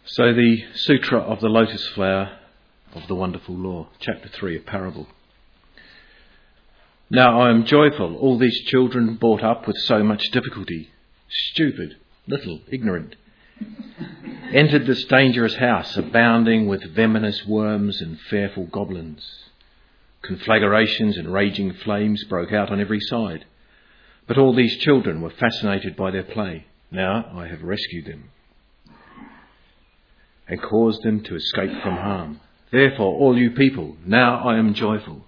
So the Sutra of the Lotus Flower of the Wonderful Law, Chapter 3, a parable. Now I am joyful, all these children brought up with so much difficulty, stupid, little, ignorant, entered this dangerous house abounding with venomous worms and fearful goblins. Conflagrations and raging flames broke out on every side, but all these children were fascinated by their play. Now I have rescued them and caused them to escape from harm. Therefore, all you people, now I am joyful.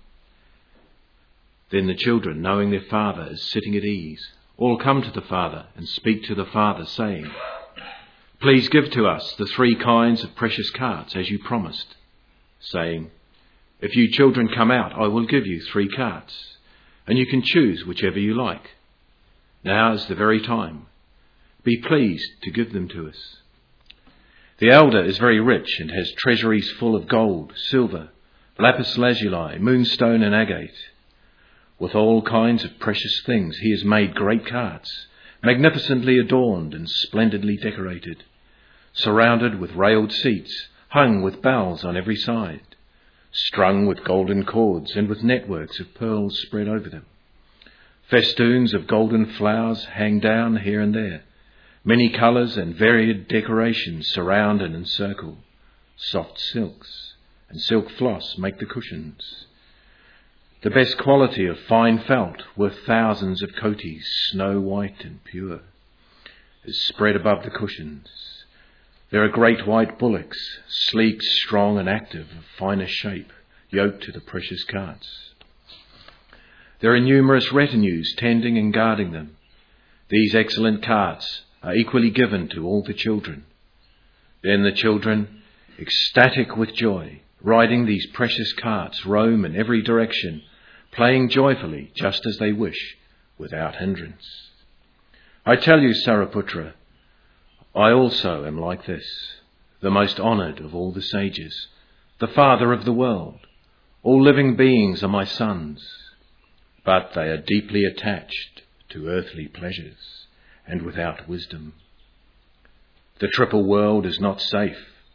Then the children, knowing their father is sitting at ease, all come to the father and speak to the father, saying, Please give to us the 3 kinds of precious carts, as you promised, saying, If you children come out, I will give you 3 carts, and you can choose whichever you like. Now is the very time. Be pleased to give them to us. The elder is very rich and has treasuries full of gold, silver, lapis lazuli, moonstone and agate. With all kinds of precious things he has made great carts, magnificently adorned and splendidly decorated, surrounded with railed seats, hung with bells on every side, strung with golden cords and with networks of pearls spread over them. Festoons of golden flowers hang down here and there. Many colours and varied decorations surround and encircle. Soft silks and silk floss make the cushions. The best quality of fine felt, worth thousands of coatis, snow white and pure, is spread above the cushions. There are great white bullocks, sleek, strong and active, of finest shape, yoked to the precious carts. There are numerous retinues tending and guarding them. These excellent carts are equally given to all the children. Then the children, ecstatic with joy, riding these precious carts, roam in every direction, playing joyfully just as they wish, without hindrance. I tell you, Saraputra, I also am like this, the most honoured of all the sages, the father of the world. All living beings are my sons, but they are deeply attached to earthly pleasures and without wisdom. The triple world is not safe.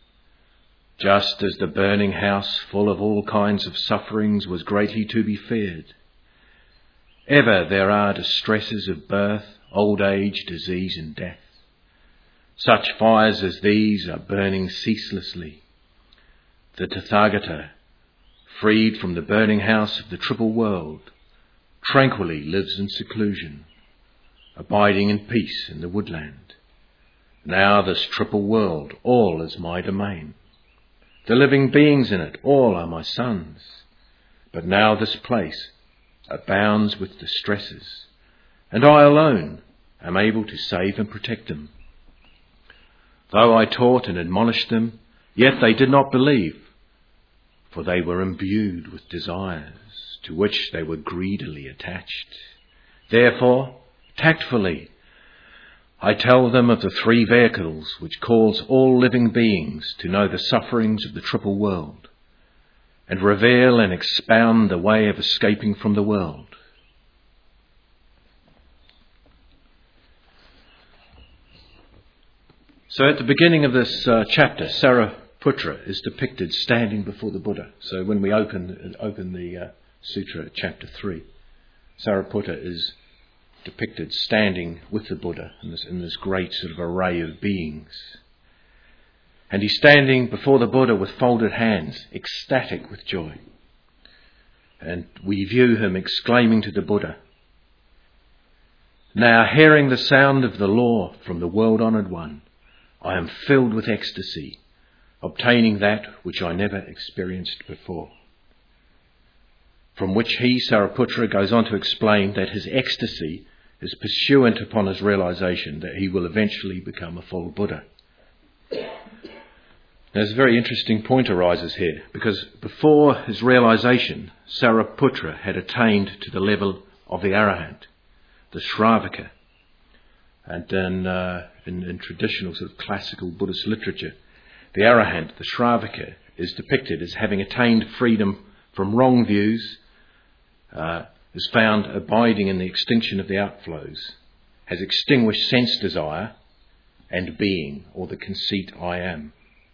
Just as the burning house full of all kinds of sufferings was greatly to be feared. Ever there are distresses of birth, old age, disease and death. Such fires as these are burning ceaselessly. The Tathagata, freed from the burning house of the triple world, tranquilly lives in seclusion, abiding in peace in the woodland. Now this triple world, all is my domain. The living beings in it, all are my sons. But now this place abounds with distresses, and I alone am able to save and protect them. Though I taught and admonished them, yet they did not believe, for they were imbued with desires to which they were greedily attached. Therefore, tactfully, I tell them of the 3 vehicles which cause all living beings to know the sufferings of the triple world, and reveal and expound the way of escaping from the world. So at the beginning of this chapter, Saraputra is depicted standing before the Buddha. So when we open the Sutra, chapter 3, Saraputra is depicted standing with the Buddha in this great sort of array of beings. And he's standing before the Buddha with folded hands, ecstatic with joy. And we view him exclaiming to the Buddha, Now hearing the sound of the law from the world-honoured one, I am filled with ecstasy, obtaining that which I never experienced before. From which he, Saraputra, goes on to explain that his ecstasy is pursuant upon his realization that he will eventually become a full Buddha. There's a very interesting point arises here, because before his realization, Saraputra had attained to the level of the Arahant, the Shravaka. And in traditional sort of classical Buddhist literature, the Arahant, the Shravaka, is depicted as having attained freedom from wrong views, is found abiding in the extinction of the outflows, has extinguished sense desire and being, or the conceit I am.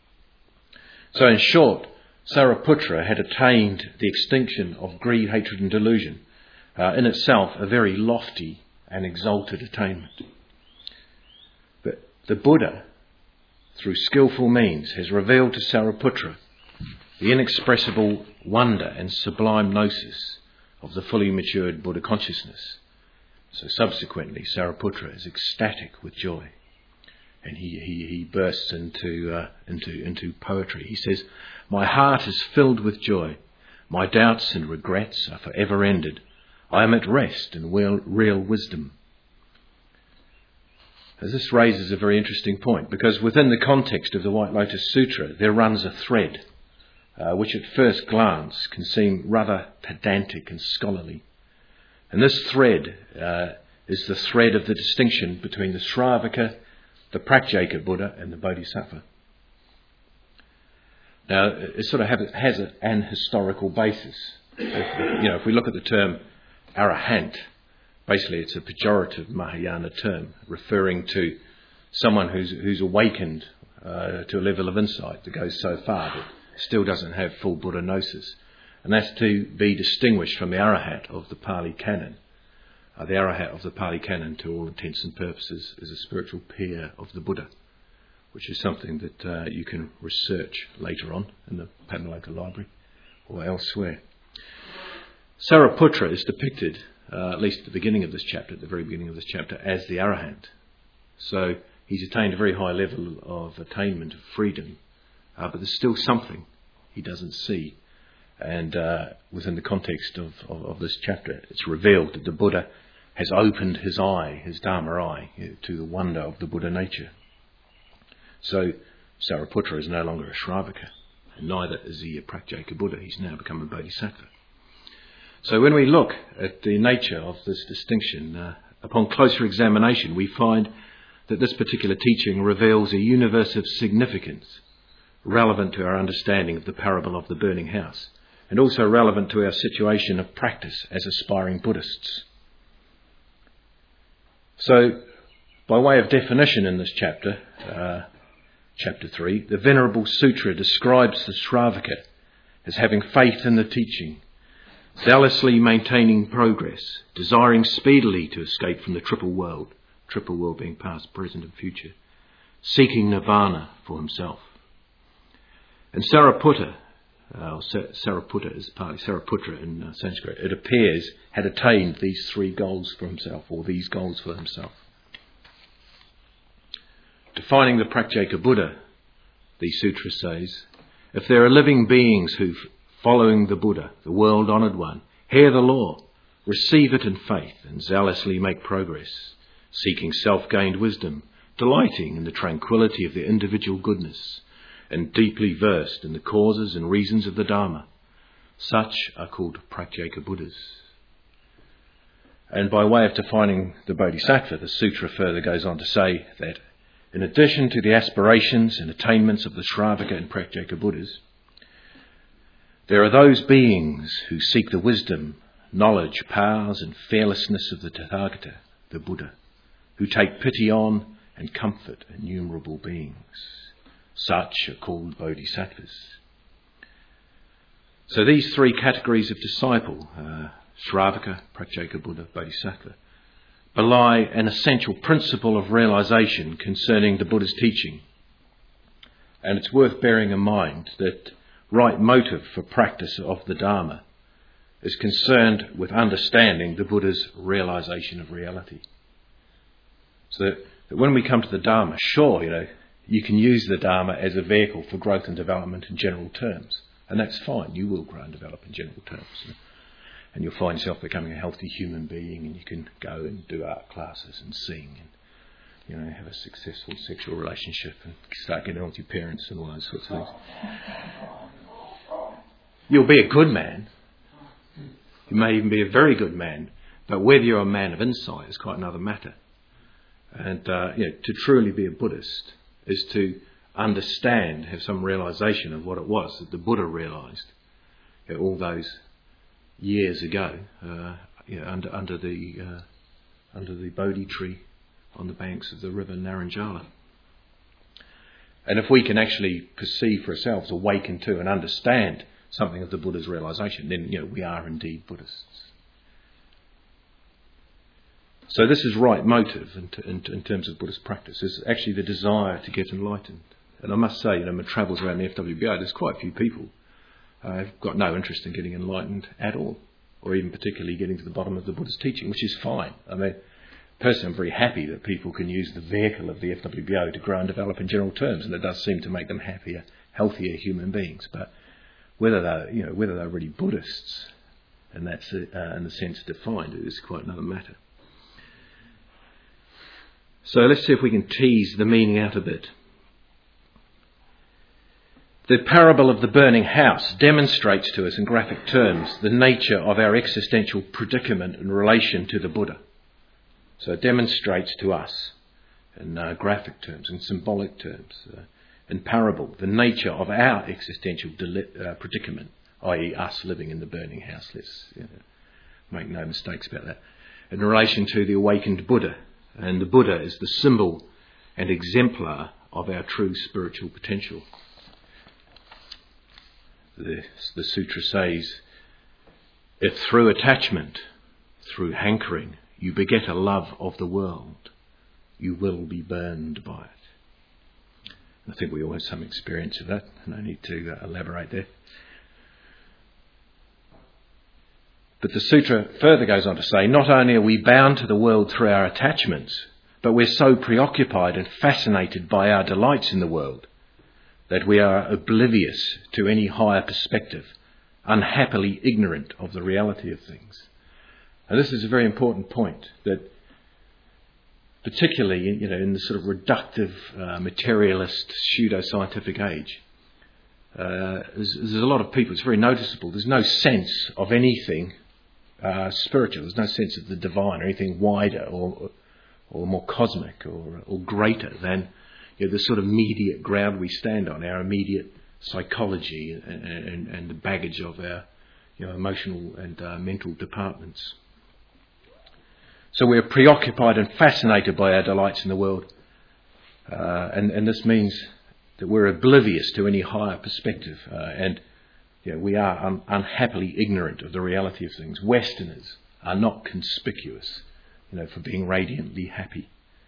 So in short, Sariputra had attained the extinction of greed, hatred and delusion, in itself a very lofty and exalted attainment. But the Buddha, through skillful means, has revealed to Sariputra the inexpressible wonder and sublime gnosis of the fully matured Buddha consciousness. So subsequently, Sariputra is ecstatic with joy, and he bursts into poetry. He says, "My heart is filled with joy. My doubts and regrets are forever ended. I am at rest in real wisdom." As this raises a very interesting point, because within the context of the White Lotus Sutra, there runs a thread which at first glance can seem rather pedantic and scholarly. And this thread is the thread of the distinction between the Shravaka, the Pratyeka Buddha, and the Bodhisattva. Now, it sort of has an historical basis. If we look at the term arahant, basically it's a pejorative Mahayana term referring to someone who's awakened to a level of insight that goes so far that still doesn't have full Buddha gnosis. And that's to be distinguished from the Arahat of the Pali Canon. The Arahat of the Pali Canon, to all intents and purposes, is a spiritual peer of the Buddha, which is something that you can research later on in the Padmaloka Library or elsewhere. Sariputra is depicted, at least at the beginning of this chapter, at the very beginning of this chapter, as the Arahant. So he's attained a very high level of attainment of freedom, but there's still something he doesn't see. And within the context of this chapter, it's revealed that the Buddha has opened his eye, his Dharma eye, to the wonder of the Buddha nature. So Sariputra is no longer a Shravaka, and neither is he a Pratyeka Buddha. He's now become a Bodhisattva. So when we look at the nature of this distinction, upon closer examination, we find that this particular teaching reveals a universe of significance relevant to our understanding of the parable of the burning house, and also relevant to our situation of practice as aspiring Buddhists. So, by way of definition in this chapter, chapter 3, the Venerable Sutra describes the Shravaka as having faith in the teaching, zealously maintaining progress, desiring speedily to escape from the triple world being past, present and future, seeking nirvana for himself. And Sariputra, Sariputta is Pali, Sariputra in Sanskrit, it appears, had attained these three goals for himself, or these goals for himself. Defining the Pratyeka Buddha, the sutra says, if there are living beings who, following the Buddha, the world-honoured one, hear the law, receive it in faith, and zealously make progress, seeking self-gained wisdom, delighting in the tranquillity of their individual goodness, and deeply versed in the causes and reasons of the Dharma, such are called Pratyeka Buddhas. And by way of defining the Bodhisattva, the sutra further goes on to say that in addition to the aspirations and attainments of the Shravaka and Pratyeka Buddhas, there are those beings who seek the wisdom, knowledge, powers and fearlessness of the Tathagata, the Buddha, who take pity on and comfort innumerable beings. Such are called Bodhisattvas. So these three categories of disciple, Shravaka, Pratyeka Buddha, Bodhisattva, belie an essential principle of realization concerning the Buddha's teaching. And it's worth bearing in mind that right motive for practice of the Dharma is concerned with understanding the Buddha's realization of reality. So that when we come to the Dharma, sure, you can use the Dharma as a vehicle for growth and development in general terms. And that's fine. You will grow and develop in general terms. And you'll find yourself becoming a healthy human being, and you can go and do art classes and sing and, have a successful sexual relationship and start getting on with your parents and all those sorts of things. You'll be a good man. You may even be a very good man. But whether you're a man of insight is quite another matter. And, to truly be a Buddhist is to understand, have some realization of what it was that the Buddha realized all those years ago under the Bodhi tree on the banks of the river Naranjala. And if we can actually perceive for ourselves, awaken to and understand something of the Buddha's realisation, then we are indeed Buddhists. So this is right motive in terms of Buddhist practice, is actually the desire to get enlightened. And I must say, in my travels around the FWBO, there's quite a few people who've got no interest in getting enlightened at all, or even particularly getting to the bottom of the Buddha's teaching, which is fine. I mean, personally, I'm very happy that people can use the vehicle of the FWBO to grow and develop in general terms, and it does seem to make them happier, healthier human beings. But whether they're really Buddhists, and that's in the sense defined, is quite another matter. So let's see if we can tease the meaning out a bit. The parable of the burning house demonstrates to us in graphic terms the nature of our existential predicament in relation to the Buddha. So it demonstrates to us in graphic terms, in symbolic terms, in parable, the nature of our existential predicament, i.e. us living in the burning house. Let's make no mistakes about that. In relation to the awakened Buddha. And the Buddha is the symbol and exemplar of our true spiritual potential. The sutra says, if through attachment, through hankering, you beget a love of the world, you will be burned by it. I think we all have some experience of that. No need to elaborate there. But the sutra further goes on to say, not only are we bound to the world through our attachments, but we're so preoccupied and fascinated by our delights in the world that we are oblivious to any higher perspective, unhappily ignorant of the reality of things. And this is a very important point, that particularly in the sort of reductive, materialist, pseudo-scientific age, there's a lot of people, it's very noticeable, there's no sense of anything spiritual, there's no sense of the divine or anything wider or more cosmic or greater than the sort of immediate ground we stand on, our immediate psychology and the baggage of our emotional and mental departments. So we're preoccupied and fascinated by our delights in the world, and this means that we're oblivious to any higher perspective, and we are unhappily ignorant of the reality of things. Westerners are not conspicuous, for being radiantly happy.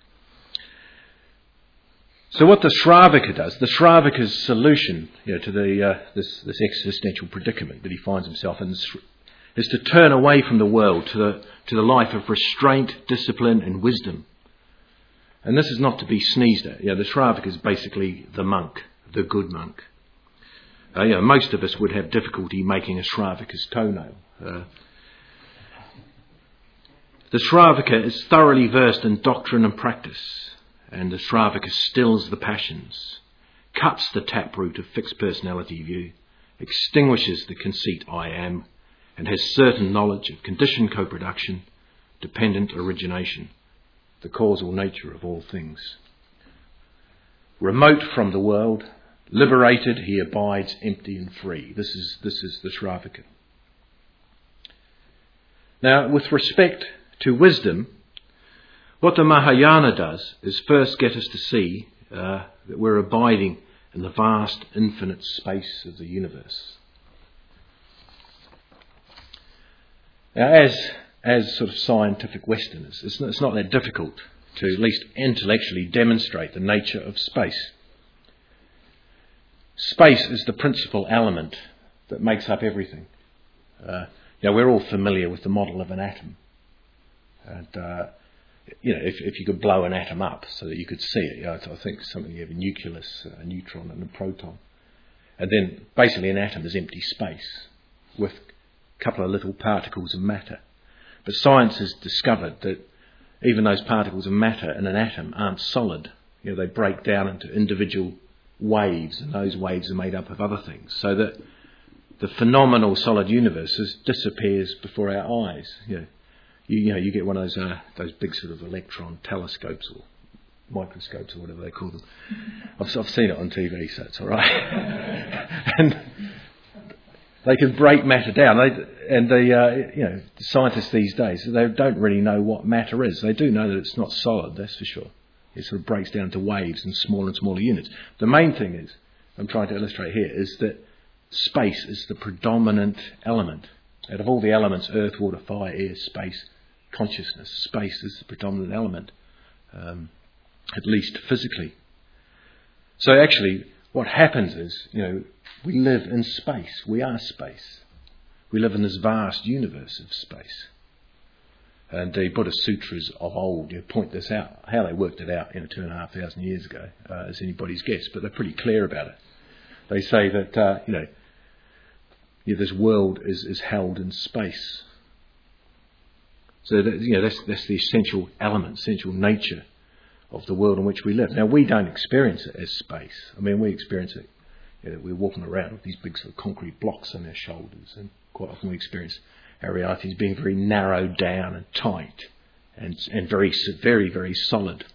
So what the Shravaka does, the Shravaka's solution to this existential predicament that he finds himself in, is to turn away from the world to the life of restraint, discipline and wisdom. And this is not to be sneezed at. The Shravaka is basically the monk, the good monk. Most of us would have difficulty making a Shravaka's toenail. The Shravaka is thoroughly versed in doctrine and practice, and the Shravaka stills the passions, cuts the taproot of fixed personality view, extinguishes the conceit I am, and has certain knowledge of conditioned co-production, dependent origination, the causal nature of all things. Remote from the world, liberated, he abides empty and free. This is the Shravaka. Now, with respect to wisdom, what the Mahayana does is first get us to see that we're abiding in the vast, infinite space of the universe. Now, as sort of scientific Westerners, it's not that difficult to at least intellectually demonstrate the nature of space. Space is the principal element that makes up everything. We're all familiar with the model of an atom. And, if you could blow an atom up so that you could see it, I think you have a nucleus, a neutron and a proton. And then basically an atom is empty space with a couple of little particles of matter. But science has discovered that even those particles of matter in an atom aren't solid. They break down into individual waves, and those waves are made up of other things. So that the phenomenal solid universe disappears before our eyes. You get one of those big sort of electron telescopes or microscopes or whatever they call them. I've seen it on TV, so it's all right. And they can break matter down. The scientists these days, they don't really know what matter is. They do know that it's not solid, that's for sure. It sort of breaks down into waves and smaller units. The main thing is, I'm trying to illustrate here, is that space is the predominant element. Out of all the elements, earth, water, fire, air, space, consciousness, space is the predominant element, at least physically. So actually, what happens is, we live in space. We are space. We live in this vast universe of space. And the Buddhist sutras of old point this out. How they worked it out 2,500 years ago is anybody's guess, but they're pretty clear about it. They say that this world is held in space. So that, that's the essential element, essential nature of the world in which we live. Now, we don't experience it as space. I mean, we experience it. We're walking around with these big sort of concrete blocks on our shoulders, and quite often we experience our reality as being very narrowed down and tight and very, very, very solid.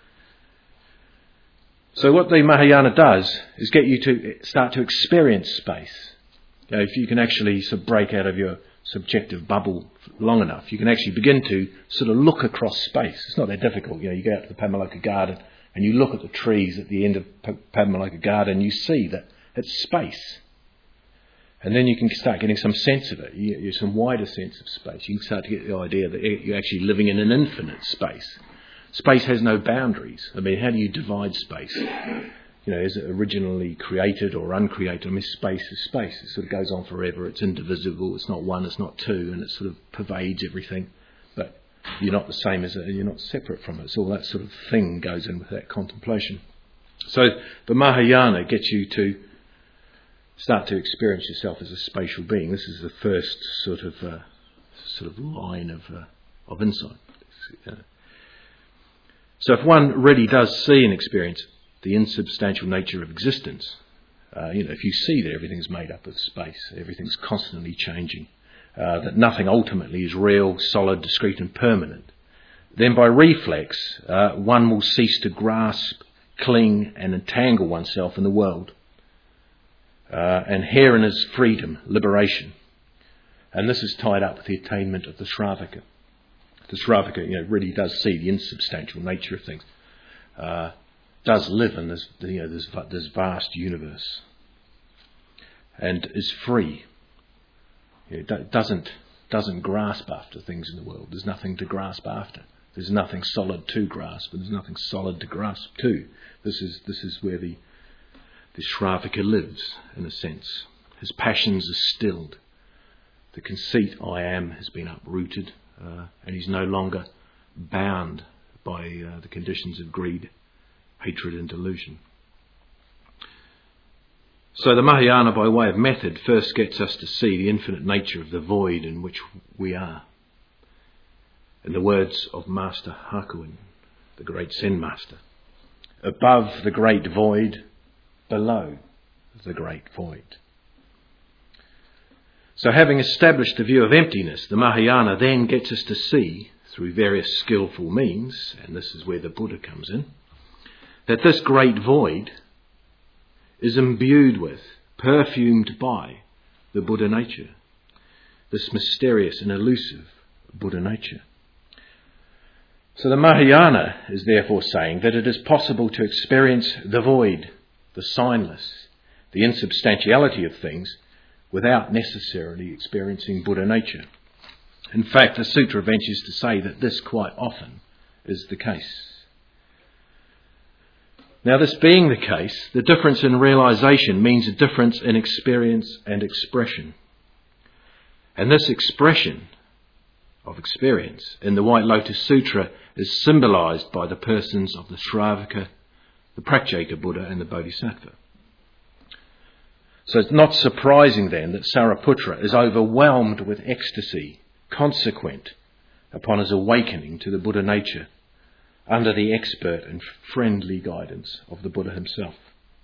So what the Mahayana does is get you to start to experience space. If you can actually sort of break out of your subjective bubble long enough, you can actually begin to sort of look across space. It's not that difficult. You go out to the Padmaloka Garden and you look at the trees at the end of Padmaloka Garden, you see that it's space. And then you can start getting some sense of it, some wider sense of space. You can start to get the idea that you're actually living in an infinite space. Space has no boundaries. I mean, how do you divide space? Is it originally created or uncreated? I mean, space is space. It sort of goes on forever. It's indivisible. It's not one, it's not two, and it sort of pervades everything. But you're not the same as it, and you're not separate from it. So all that sort of thing goes in with that contemplation. So the Mahayana gets you to start to experience yourself as a spatial being. This is the first sort of line of insight. So if one really does see and experience the insubstantial nature of existence, if you see that everything's made up of space, everything's constantly changing, that nothing ultimately is real, solid, discrete and permanent, then by reflex one will cease to grasp, cling and entangle oneself in the world. And herein is freedom, liberation. And this is tied up with the attainment of the Shravaka. The Shravaka really does see the insubstantial nature of things. Does live in this vast universe. And is free. It doesn't grasp after things in the world. There's nothing to grasp after. There's nothing solid to grasp, and there's nothing solid to grasp to. This is where the Shravaka lives, in a sense. His passions are stilled. The conceit, I am, has been uprooted, and he's no longer bound by the conditions of greed, hatred and delusion. So the Mahayana, by way of method, first gets us to see the infinite nature of the void in which we are. In the words of Master Hakuin, the great Zen master, above the great void, below the great void. So having established the view of emptiness, the Mahayana then gets us to see, through various skillful means, and this is where the Buddha comes in, that this great void is imbued with, perfumed by, the Buddha nature, this mysterious and elusive Buddha nature. So the Mahayana is therefore saying that it is possible to experience the void, the signless, the insubstantiality of things, without necessarily experiencing Buddha nature. In fact, the sutra ventures to say that this quite often is the case. Now, this being the case, the difference in realization means a difference in experience and expression. And this expression of experience in the White Lotus Sutra is symbolized by the persons of the Shravaka, the Pratyeka Buddha and the Bodhisattva. So it's not surprising then that Sariputra is overwhelmed with ecstasy consequent upon his awakening to the Buddha nature under the expert and friendly guidance of the Buddha himself.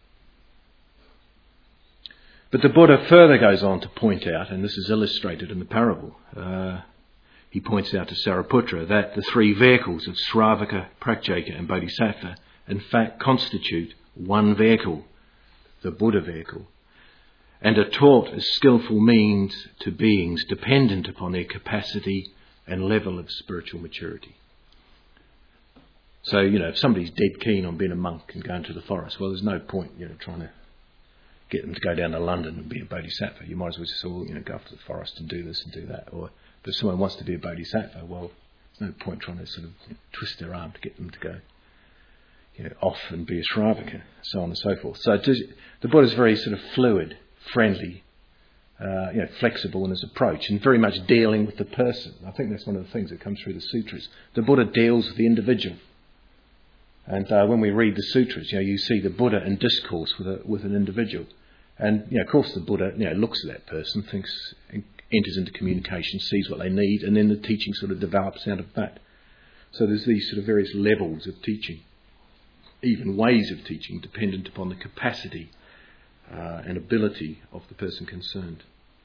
But the Buddha further goes on to point out, and this is illustrated in the parable, he points out to Sariputra that the three vehicles of Shravaka, Pratyeka and Bodhisattva in fact constitute one vehicle, the Buddha vehicle, and are taught as skillful means to beings dependent upon their capacity and level of spiritual maturity. So, if somebody's dead keen on being a monk and going to the forest, well, there's no point, trying to get them to go down to London and be a bodhisattva. You might as well just all, go up to the forest and do this and do that. Or if someone wants to be a bodhisattva, well, there's no point trying to sort of twist their arm to get them to go, off and be a Shravaka, so on and so forth. So the Buddha's very sort of fluid, friendly, flexible in his approach, and very much dealing with the person. I think that's one of the things that comes through the sutras. The Buddha deals with the individual. And when we read the sutras, you see the Buddha in discourse with an individual. And, of course, the Buddha, looks at that person, enters into communication, sees what they need, and then the teaching sort of develops out of that. So there's these sort of various levels of teaching, even ways of teaching, dependent upon the capacity and ability of the person concerned.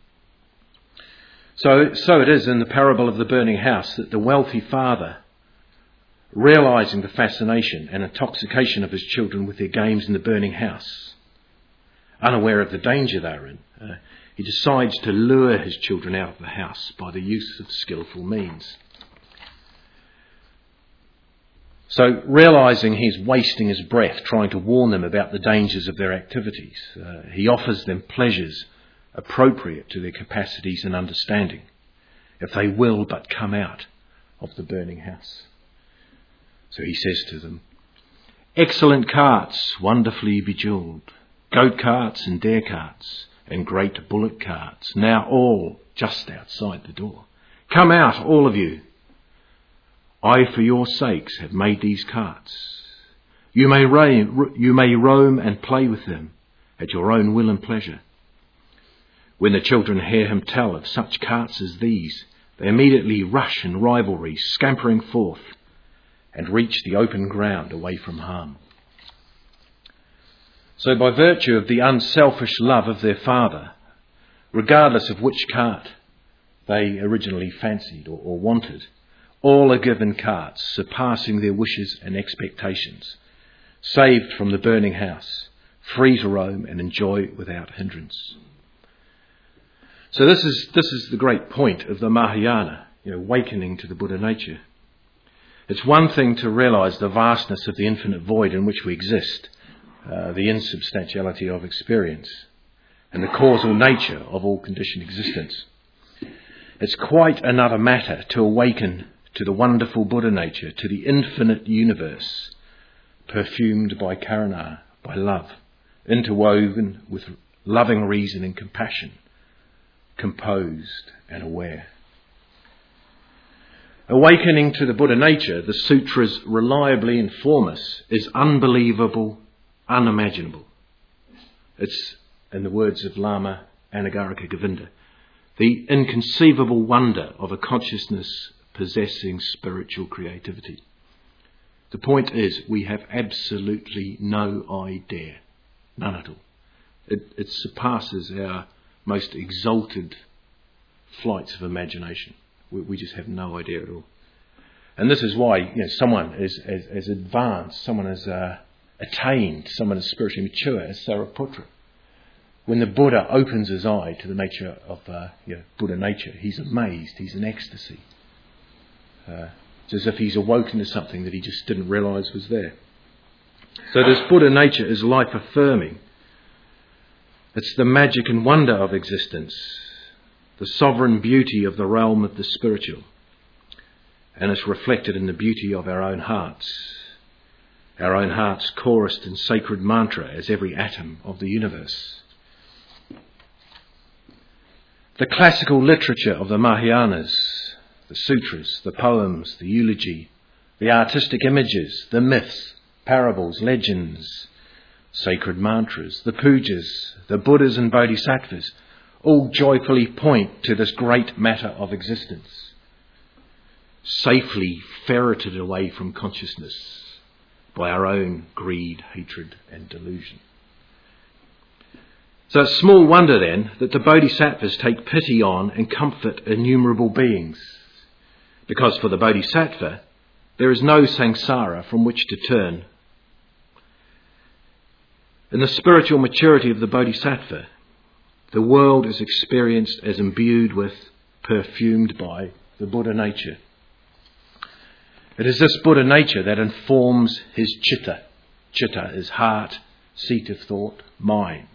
So it is in the parable of the burning house that the wealthy father, realising the fascination and intoxication of his children with their games in the burning house, unaware of the danger they're in, he decides to lure his children out of the house by the use of skillful means. So, realising he's wasting his breath trying to warn them about the dangers of their activities, he offers them pleasures appropriate to their capacities and understanding, if they will but come out of the burning house. So he says to them, "Excellent carts, wonderfully bejewelled, goat carts and dare carts, and great bullock carts, now all just outside the door. Come out, all of you. I, for your sakes, have made these carts. You may roam and play with them at your own will and pleasure." When the children hear him tell of such carts as these, they immediately rush in rivalry, scampering forth, and reach the open ground away from harm. So by virtue of the unselfish love of their father, regardless of which cart they originally fancied or wanted, all are given carts surpassing their wishes and expectations, saved from the burning house, free to roam and enjoy without hindrance. So this is the great point of the Mahayana, awakening to the Buddha nature. It's one thing to realise the vastness of the infinite void in which we exist, the insubstantiality of experience, and the causal nature of all conditioned existence. It's quite another matter to awaken to the wonderful Buddha nature, to the infinite universe, perfumed by karuna, by love, interwoven with loving reason and compassion, composed and aware. Awakening to the Buddha nature, the sutras reliably inform us, is unbelievable, unimaginable. It's, in the words of Lama Anagarika Govinda, the inconceivable wonder of a consciousness possessing spiritual creativity. The point is, we have absolutely no idea, none at all. It surpasses our most exalted flights of imagination. We just have no idea at all. And this is why someone as advanced, someone as attained, someone as spiritually mature as Sariputra. When the Buddha opens his eye to the nature of Buddha nature, he's amazed, he's in ecstasy. It's as if he's awoken to something that he just didn't realise was there. So this Buddha nature is life affirming. It's the magic and wonder of existence, the sovereign beauty of the realm of the spiritual, and it's reflected in the beauty of our own hearts chorused in sacred mantra as every atom of the universe. The classical literature of the Mahayanas, the sutras, the poems, the eulogy, the artistic images, the myths, parables, legends, sacred mantras, the pujas, the Buddhas and Bodhisattvas, all joyfully point to this great matter of existence, safely ferreted away from consciousness by our own greed, hatred and delusion. So it's small wonder then that the Bodhisattvas take pity on and comfort innumerable beings, because for the Bodhisattva there is no samsara from which to turn. In the spiritual maturity of the Bodhisattva, the world is experienced as imbued with, perfumed by the Buddha nature. It is this Buddha nature that informs his chitta. Chitta is heart, seat of thought, mind.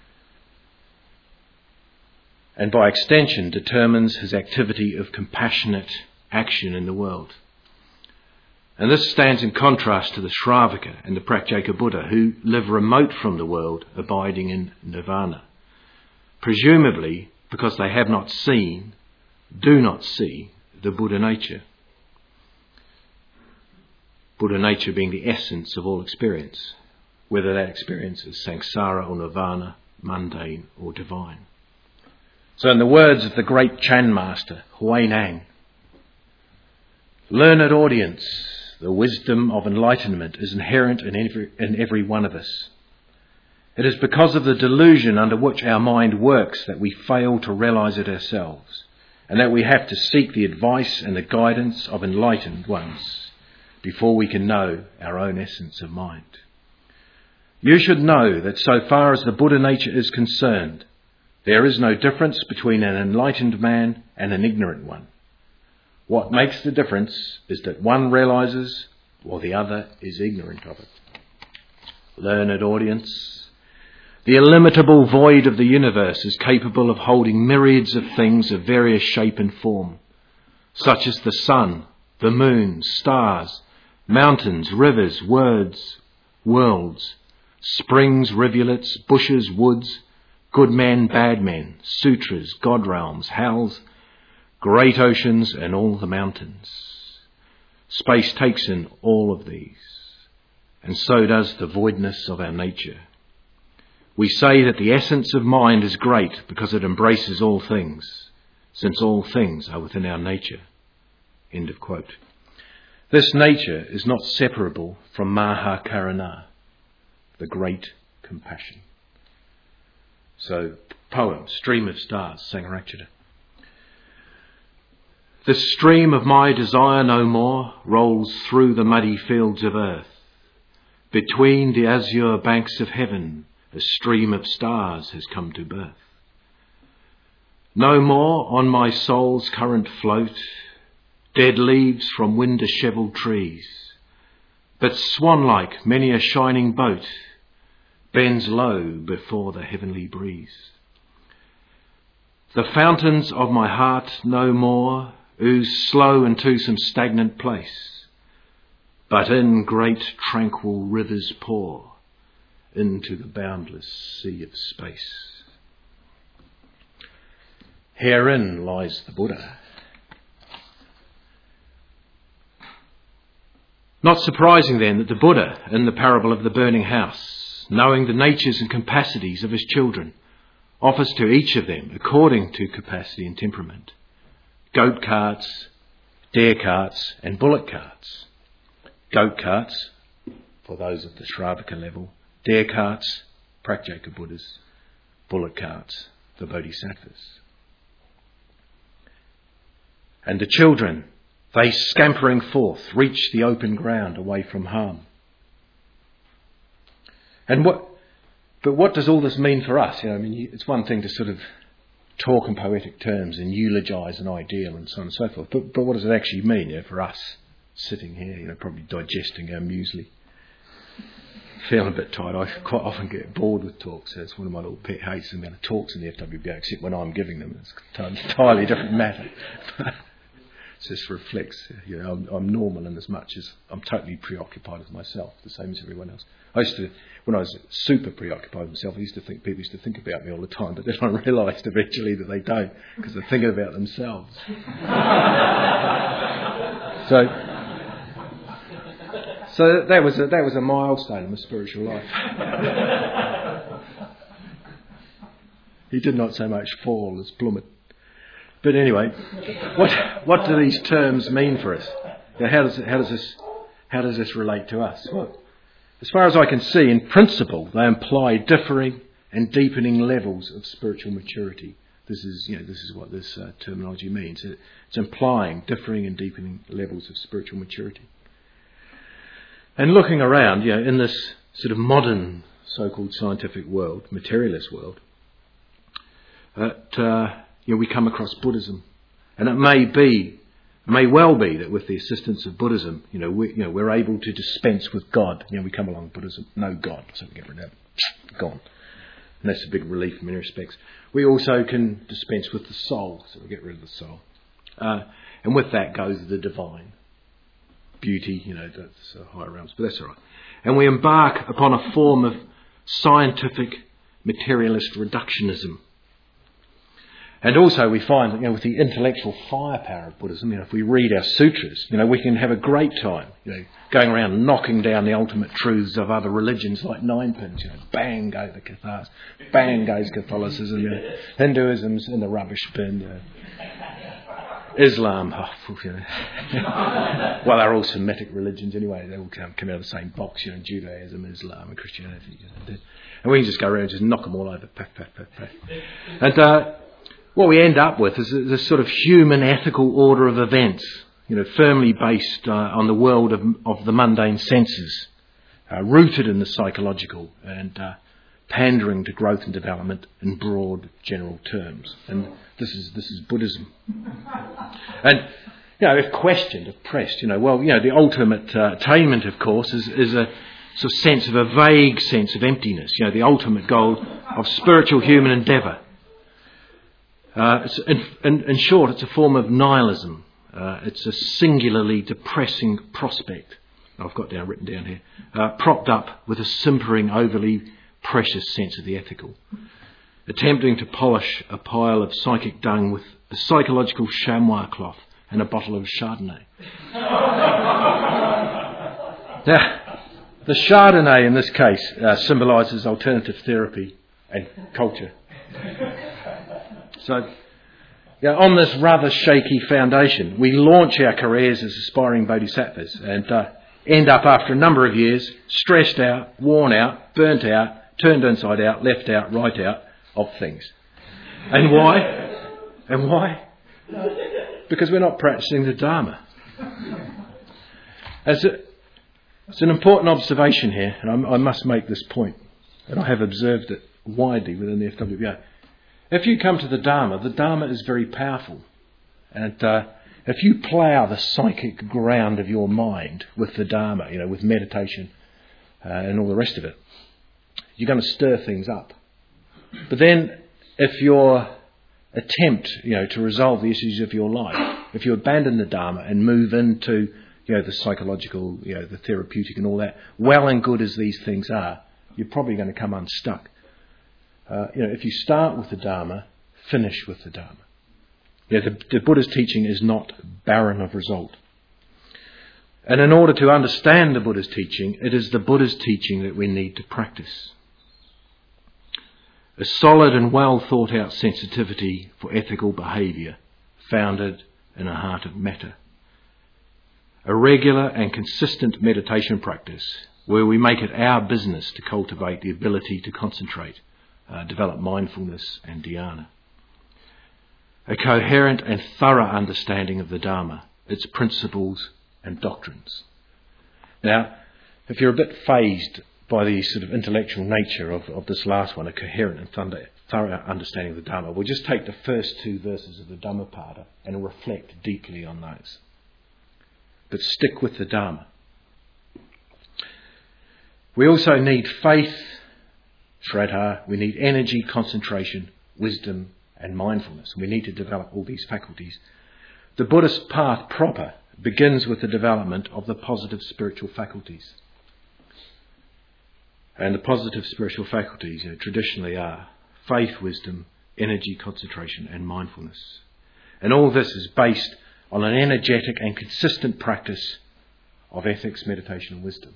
And by extension determines his activity of compassionate action in the world. And this stands in contrast to the Shravaka and the Pratyeka Buddha, who live remote from the world, abiding in nirvana. Presumably because they have not seen, do not see, the Buddha nature. Buddha nature being the essence of all experience, whether that experience is samsara or nirvana, mundane or divine. So in the words of the great Chan master, Huineng, learned audience, the wisdom of enlightenment is inherent in every one of us. It is because of the delusion under which our mind works that we fail to realize it ourselves, and that we have to seek the advice and the guidance of enlightened ones before we can know our own essence of mind. You should know that so far as the Buddha nature is concerned, there is no difference between an enlightened man and an ignorant one. What makes the difference is that one realizes while the other is ignorant of it. Learned audience, the illimitable void of the universe is capable of holding myriads of things of various shape and form, such as the sun, the moon, stars, mountains, rivers, worlds, springs, rivulets, bushes, woods, good men, bad men, sutras, god realms, hells, great oceans and all the mountains. Space takes in all of these, and so does the voidness of our nature. We say that the essence of mind is great because it embraces all things, since all things are within our nature. End of quote. This nature is not separable from Maha Karuna, the great compassion. So, poem, Stream of Stars, Sangharakshita. The stream of my desire no more rolls through the muddy fields of earth. Between the azure banks of heaven, a stream of stars has come to birth. No more on my soul's current float dead leaves from wind-dishevelled trees, but swan-like many a shining boat bends low before the heavenly breeze. The fountains of my heart no more ooze slow into some stagnant place, but in great tranquil rivers pour into the boundless sea of space. Herein lies the Buddha. Not surprising then that the Buddha, in the parable of the burning house, knowing the natures and capacities of his children, offers to each of them, according to capacity and temperament, goat carts, dare carts and bullock carts. Goat carts, for those at the Shravaka level, dare carts, Pratyeka Buddhas, bullock carts, the Bodhisattvas. And the children, they scampering forth, reach the open ground away from harm. But what does all this mean for us? It's one thing to sort of talk in poetic terms and eulogise an ideal and so on and so forth. But what does it actually mean for us sitting here, probably digesting our muesli? Feeling a bit tired. I quite often get bored with talks. It's one of my little pet hates, the amount of talks in the FWBO, except when I'm giving them. It's an entirely different matter. It just reflects, I'm normal in as much as I'm totally preoccupied with myself, the same as everyone else. When I was super preoccupied with myself, people used to think about me all the time, but then I realised eventually that they don't, because they're thinking about themselves. So that was a milestone in my spiritual life. He did not so much fall as plummet. But anyway, what do these terms mean for us? How does this relate to us? Well, as far as I can see, in principle, they imply differing and deepening levels of spiritual maturity. This is what this terminology means. It's implying differing and deepening levels of spiritual maturity. And looking around, in this sort of modern so-called scientific world, materialist world, we come across Buddhism. And it may be It may well be that with the assistance of Buddhism, we're able to dispense with God. We come along Buddhism, no God, so we get rid of that. Gone. And that's a big relief in many respects. We also can dispense with the soul, so we get rid of the soul. And with that goes the divine beauty, that's higher realms, but that's all right. And we embark upon a form of scientific materialist reductionism. And also we find that, with the intellectual firepower of Buddhism, if we read our sutras, we can have a great time, going around knocking down the ultimate truths of other religions like ninepins. Bang go the Cathars, bang goes Catholicism, Hinduism's in the rubbish bin, Islam, well, they're all Semitic religions anyway. They all come out of the same box, Judaism, Islam, and Christianity. And we can just go around and just knock them all over. Paf, paf, paf, paf. And what we end up with is this sort of human ethical order of events, firmly based on the world of the mundane senses, rooted in the psychological and pandering to growth and development in broad general terms. And this is Buddhism. And if questioned, if pressed, the ultimate attainment, of course, is a sort of a vague sense of emptiness. The ultimate goal of spiritual human endeavour. In short, it's a form of nihilism. It's a singularly depressing prospect. I've got written down here, propped up with a simpering, overly precious sense of the ethical, attempting to polish a pile of psychic dung with a psychological chamois cloth and a bottle of Chardonnay. Now, the Chardonnay in this case symbolises alternative therapy and culture. So, on this rather shaky foundation, we launch our careers as aspiring bodhisattvas and end up after a number of years stressed out, worn out, burnt out, turned inside out, left out, right out of things. And why? And why? Because we're not practicing the Dharma. It's an important observation here, and I must make this point, and I have observed it widely within the FWBO. If you come to the Dharma is very powerful. And if you plough the psychic ground of your mind with the Dharma, with meditation and all the rest of it, you're going to stir things up. But then if your attempt, to resolve the issues of your life, if you abandon the Dharma and move into, the psychological, the therapeutic and all that, well and good as these things are, you're probably going to come unstuck. If you start with the Dharma, finish with the Dharma. The Buddha's teaching is not barren of result. And in order to understand the Buddha's teaching, it is the Buddha's teaching that we need to practice. A solid and well thought out sensitivity for ethical behaviour, founded in a heart of metta. A regular and consistent meditation practice where we make it our business to cultivate the ability to concentrate, develop mindfulness and dhyana. A coherent and thorough understanding of the Dharma, its principles and doctrines. Now, if you're a bit phased by the sort of intellectual nature of this last one, a coherent and thorough understanding of the Dharma, we'll just take the first two verses of the Dhammapada and reflect deeply on those. But stick with the Dharma. We also need faith, Shraddha, we need energy, concentration, wisdom and mindfulness. We need to develop all these faculties. The Buddhist path proper begins with the development of the positive spiritual faculties. And the positive spiritual faculties traditionally are faith, wisdom, energy, concentration and mindfulness. And all this is based on an energetic and consistent practice of ethics, meditation and wisdom.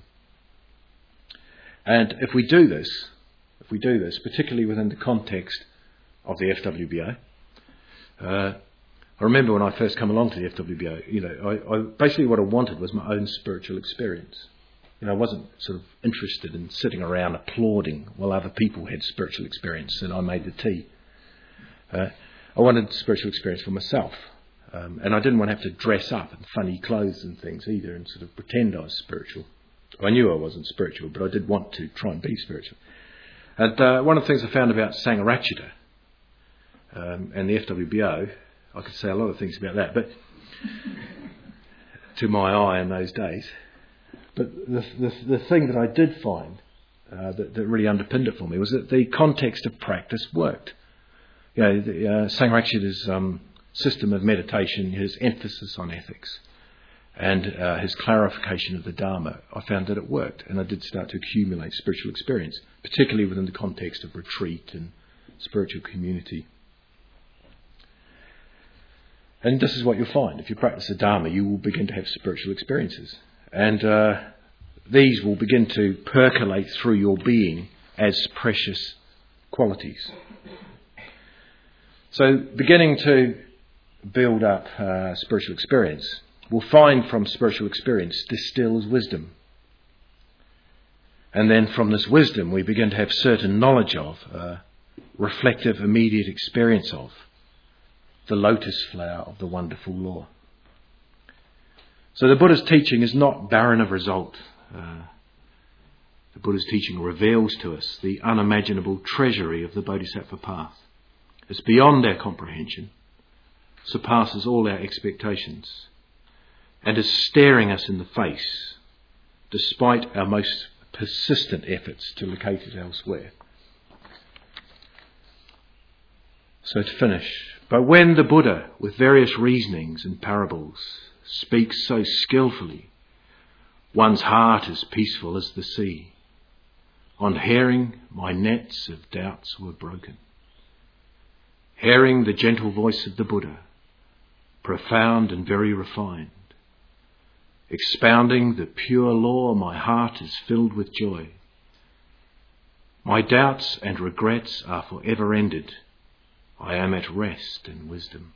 And if we do this, particularly within the context of the FWBO, I remember when I first come along to the FWBO, I basically what I wanted was my own spiritual experience. I wasn't sort of interested in sitting around applauding while other people had spiritual experience and I made the tea. I wanted spiritual experience for myself. And I didn't want to have to dress up in funny clothes and things either and sort of pretend I was spiritual. I knew I wasn't spiritual, but I did want to try and be spiritual. And one of the things I found about Sangharakshita and the FWBO, I could say a lot of things about that, but to my eye in those days. But the thing that I did find that really underpinned it for me was that the context of practice worked. Sangharakshita's system of meditation, his emphasis on ethics, and his clarification of the Dharma, I found that it worked, and I did start to accumulate spiritual experience, particularly within the context of retreat and spiritual community. And this is what you'll find. If you practice the Dharma, you will begin to have spiritual experiences. And these will begin to percolate through your being as precious qualities. So beginning to build up spiritual experience, we'll find from spiritual experience distills wisdom. And then from this wisdom we begin to have certain knowledge of, reflective, immediate experience of, the lotus flower of the wonderful law. So the Buddha's teaching is not barren of result. The Buddha's teaching reveals to us the unimaginable treasury of the Bodhisattva path. It's beyond our comprehension, surpasses all our expectations, and is staring us in the face, despite our most persistent efforts to locate it elsewhere. So to finish, but when the Buddha, with various reasonings and parables, speaks so skillfully, one's heart is peaceful as the sea. On hearing, my nets of doubts were broken. Hearing the gentle voice of the Buddha, profound and very refined, expounding the pure law, my heart is filled with joy. My doubts and regrets are forever ended. I am at rest in wisdom.